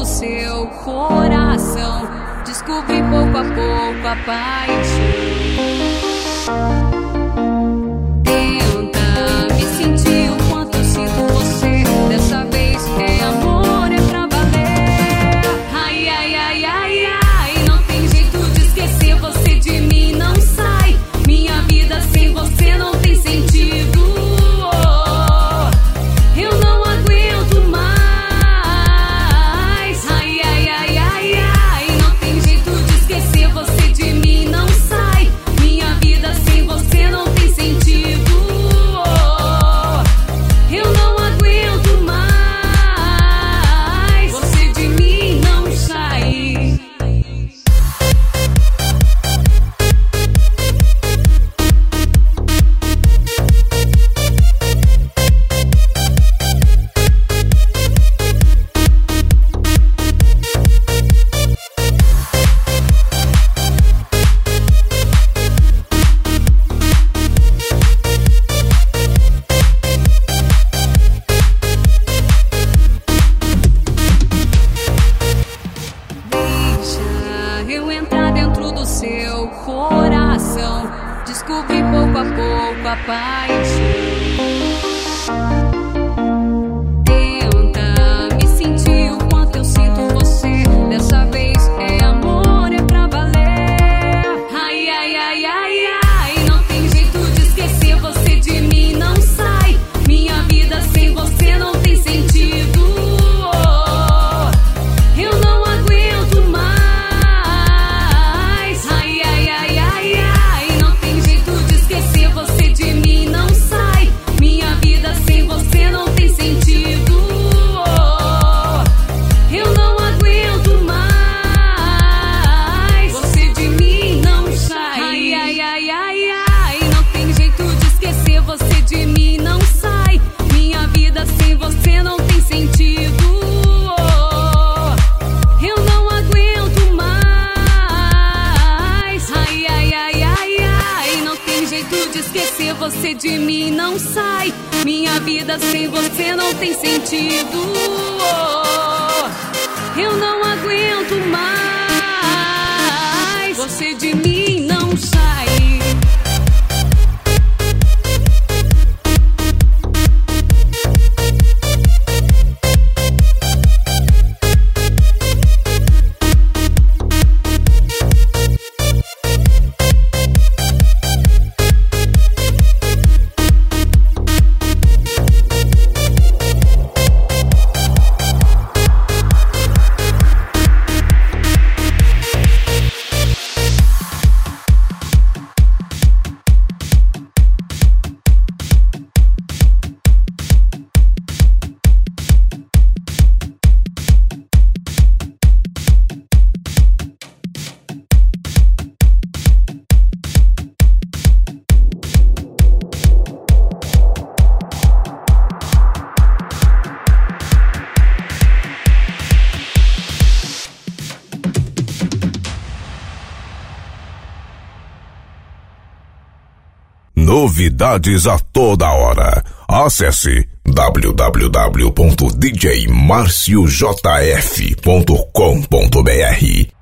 seu coração. Descobri pouco a pouco a paixão. Tenta me sentir o quanto eu sinto você. Dessa vez é amor, é pra valer. Ai, ai, ai, ai, ai. Não tem jeito de esquecer você de mim, não sai. Minha vida sem você não tem sentido. Eu não aguento mais. Ai, ai, ai, ai, ai. Não tem jeito de esquecer você de mim, não sai. Minha vida sem você não tem sentido. Eu não aguento mais. Você de mim não sai. Eu entrar dentro do seu coração. Descobri pouco a pouco a paixão. Tenta me sentir o quanto eu sinto você. Dessa vez é amor, é pra valer. Ai, ai, ai, ai, ai. Não tem jeito de esquecer você de mim, não sai. Minha vida sem você não tem sentido. Eu não aguento mais. Você de mim não sai. Minha vida sem você não tem sentido. Eu não aguento mais. Você de mim não sai. Novidades a toda hora. Acesse www.djmarciojf.com.br